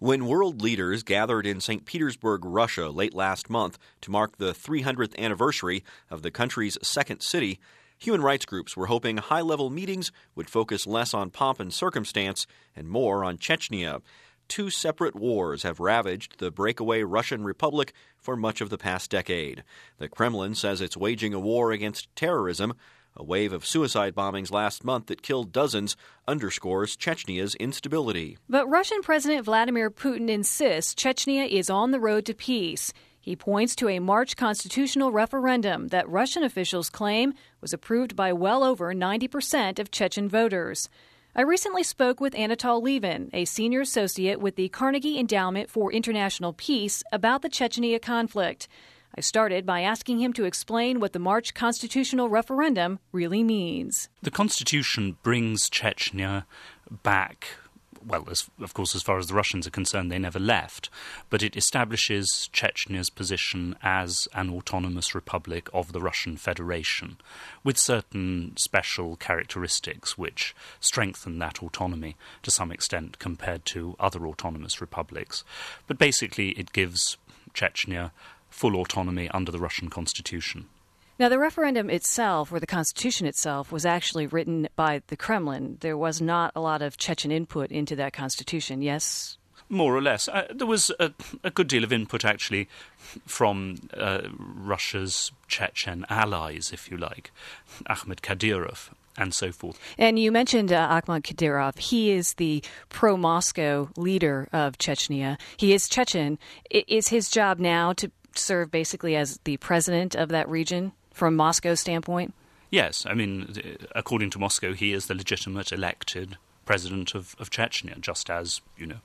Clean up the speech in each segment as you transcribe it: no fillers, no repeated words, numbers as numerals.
When world leaders gathered in St. Petersburg, Russia, late last month to mark the 300th anniversary of the country's second city, human rights groups were hoping high-level meetings would focus less on pomp and circumstance and more on Chechnya. Two separate wars have ravaged the breakaway Russian Republic for much of the past decade. The Kremlin says it's waging a war against terrorism. A wave of suicide bombings last month that killed dozens underscores Chechnya's instability. But Russian President Vladimir Putin insists Chechnya is on the road to peace. He points to a March constitutional referendum that Russian officials claim was approved by well over 90% of Chechen voters. I recently spoke with Anatol Levin, a senior associate with the Carnegie Endowment for International Peace, about the Chechnya conflict. I started by asking him to explain what the March constitutional referendum really means. The Constitution brings Chechnya back, well, of course, as far as the Russians are concerned, they never left, but it establishes Chechnya's position as an autonomous republic of the Russian Federation, with certain special characteristics which strengthen that autonomy to some extent compared to other autonomous republics. But basically, it gives Chechnya full autonomy under the Russian constitution. Now, the referendum itself, or the constitution itself, was actually written by the Kremlin. There was not a lot of Chechen input into that constitution, yes? More or less. There was a good deal of input, actually, from Russia's Chechen allies, if you like, Ahmed Kadyrov and so forth. And you mentioned Ahmed Kadyrov. He is the pro-Moscow leader of Chechnya. He is Chechen. Is his job now to serve basically as the president of that region from Moscow's standpoint? Yes. I mean, according to Moscow, he is the legitimate elected president of Chechnya, just as,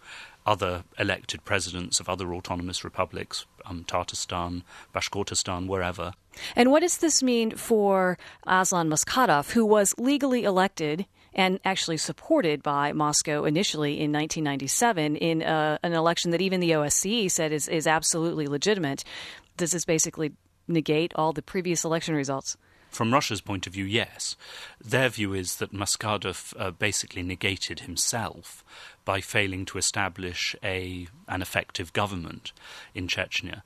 other elected presidents of other autonomous republics, Tatarstan, Bashkortostan, wherever. And what does this mean for Aslan Maskadov, who was legally elected and actually supported by Moscow initially in 1997 in an election that even the OSCE said is absolutely legitimate? Does this basically negate all the previous election results? From Russia's point of view, yes. Their view is that Maskadov basically negated himself by failing to establish an effective government in Chechnya,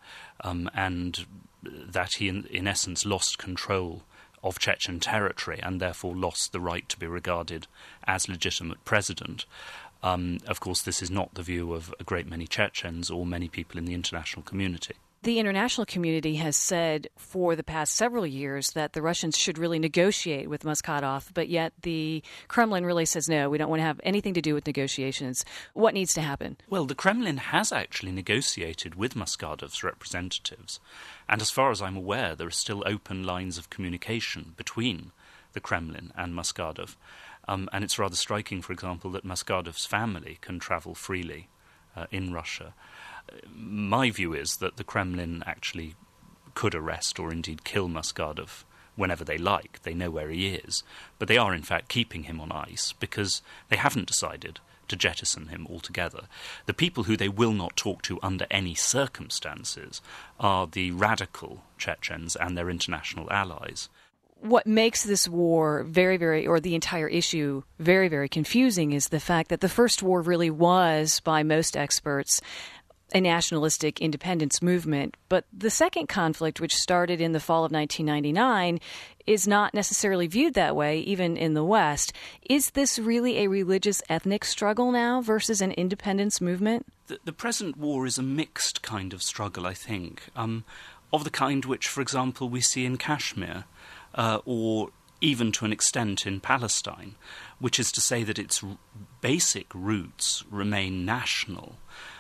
and that he, in essence, lost control of Chechen territory and therefore lost the right to be regarded as legitimate president. Of course, this is not the view of a great many Chechens or many people in the international community. The international community has said for the past several years that the Russians should really negotiate with Maskadov, but yet the Kremlin really says, no, we don't want to have anything to do with negotiations. What needs to happen? Well, the Kremlin has actually negotiated with Maskadov's representatives, and as far as I'm aware, there are still open lines of communication between the Kremlin and Maskadov. And it's rather striking, for example, that Maskadov's family can travel freely in Russia. My view is that the Kremlin actually could arrest or indeed kill Maskadov whenever they like. They know where he is. But they are, in fact, keeping him on ice because they haven't decided to jettison him altogether. The people who they will not talk to under any circumstances are the radical Chechens and their international allies. What makes this war or the entire issue very, very confusing is the fact that the first war really was, by most experts, a nationalistic independence movement. But the second conflict, which started in the fall of 1999, is not necessarily viewed that way, even in the West. Is this really a religious ethnic struggle now versus an independence movement? The present war is a mixed kind of struggle, I think, of the kind which, for example, we see in Kashmir, or even to an extent in Palestine, which is to say that its basic roots remain national,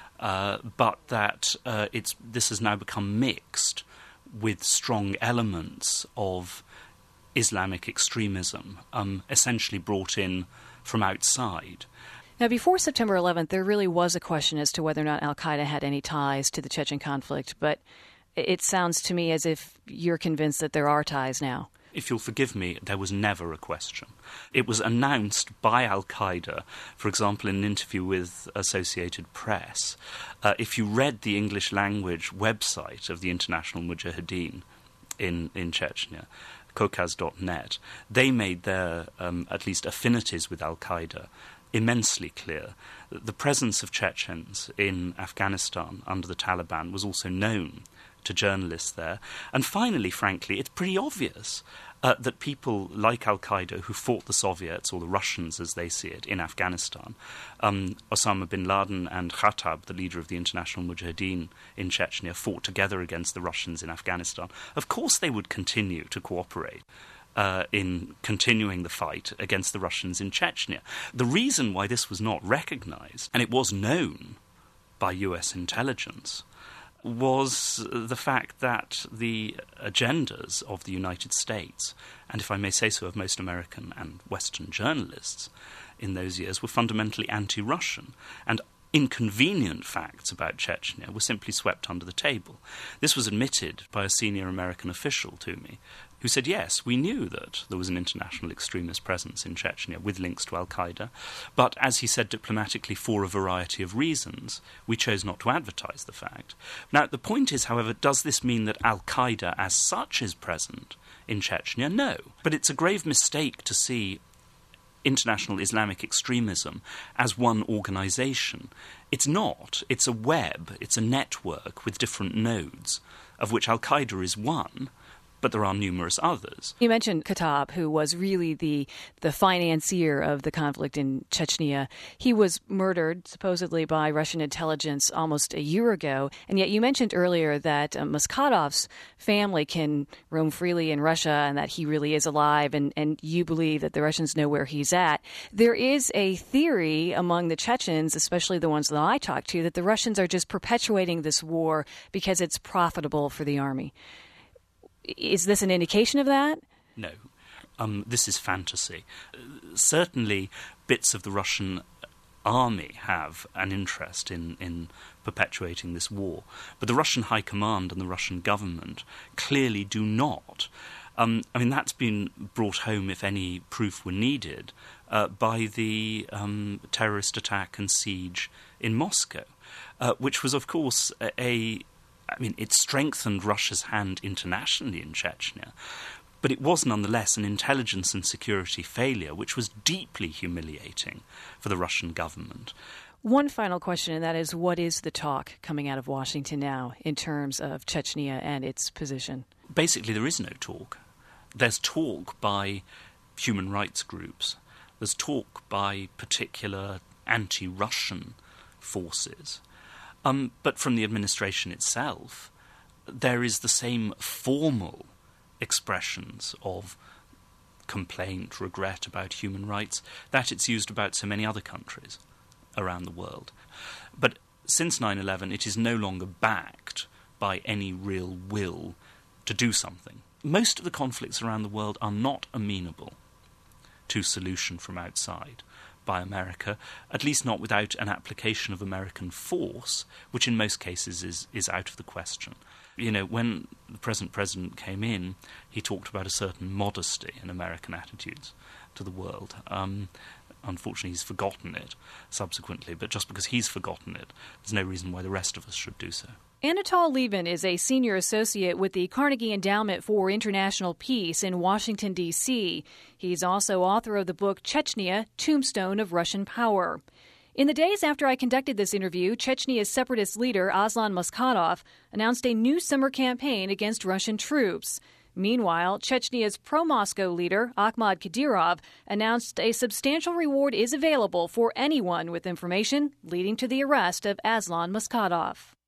but that this has now become mixed with strong elements of Islamic extremism, essentially brought in from outside. Now, before September 11th, there really was a question as to whether or not al-Qaeda had any ties to the Chechen conflict, but it sounds to me as if you're convinced that there are ties now. If you'll forgive me, there was never a question. It was announced by al-Qaeda, for example, in an interview with Associated Press. If you read the English language website of the International Mujahideen in Chechnya, Kokaz.net, they made their, at least affinities with al-Qaeda immensely clear. The presence of Chechens in Afghanistan under the Taliban was also known to journalists there. And finally, frankly, it's pretty obvious that people like al-Qaeda who fought the Soviets, or the Russians as they see it, in Afghanistan, Osama bin Laden and Khattab, the leader of the International Mujahideen in Chechnya, fought together against the Russians in Afghanistan. Of course they would continue to cooperate in continuing the fight against the Russians in Chechnya. The reason why this was not recognized, and it was known by US intelligence, was the fact that the agendas of the United States, and if I may say so of most American and Western journalists in those years, were fundamentally anti-Russian, and inconvenient facts about Chechnya were simply swept under the table. This was admitted by a senior American official to me, who said, yes, we knew that there was an international extremist presence in Chechnya with links to al-Qaeda, but as he said diplomatically, for a variety of reasons, we chose not to advertise the fact. Now, the point is, however, does this mean that al-Qaeda as such is present in Chechnya? No. But it's a grave mistake to see international Islamic extremism as one organization. It's not. It's a web. It's a network with different nodes, of which al-Qaeda is one, but there are numerous others. You mentioned Khattab, who was really the financier of the conflict in Chechnya. He was murdered, supposedly, by Russian intelligence almost a year ago. And yet you mentioned earlier that Maskadov's family can roam freely in Russia and that he really is alive, and you believe that the Russians know where he's at. There is a theory among the Chechens, especially the ones that I talk to, that the Russians are just perpetuating this war because it's profitable for the army. Is this an indication of that? No. This is fantasy. Certainly, bits of the Russian army have an interest in perpetuating this war, but the Russian High Command and the Russian government clearly do not. That's been brought home, if any proof were needed, by the terrorist attack and siege in Moscow, which was, of course, it strengthened Russia's hand internationally in Chechnya, but it was nonetheless an intelligence and security failure which was deeply humiliating for the Russian government. One final question, and that is, what is the talk coming out of Washington now in terms of Chechnya and its position? Basically, there is no talk. There's talk by human rights groups. There's talk by particular anti-Russian forces. But from the administration itself, there is the same formal expressions of complaint, regret about human rights that it's used about so many other countries around the world. But since 9/11, it is no longer backed by any real will to do something. Most of the conflicts around the world are not amenable to solution from outside by America, at least not without an application of American force, which in most cases is out of the question. When the present president came in, he talked about a certain modesty in American attitudes to the world. Unfortunately, he's forgotten it subsequently, but just because he's forgotten it, there's no reason why the rest of us should do so. Anatol Lieven is a senior associate with the Carnegie Endowment for International Peace in Washington, D.C. He's also author of the book Chechnya, Tombstone of Russian Power. In the days after I conducted this interview, Chechnya's separatist leader, Aslan Maskadov, announced a new summer campaign against Russian troops. Meanwhile, Chechnya's pro-Moscow leader, Akhmad Kadyrov, announced a substantial reward is available for anyone with information leading to the arrest of Aslan Maskadov.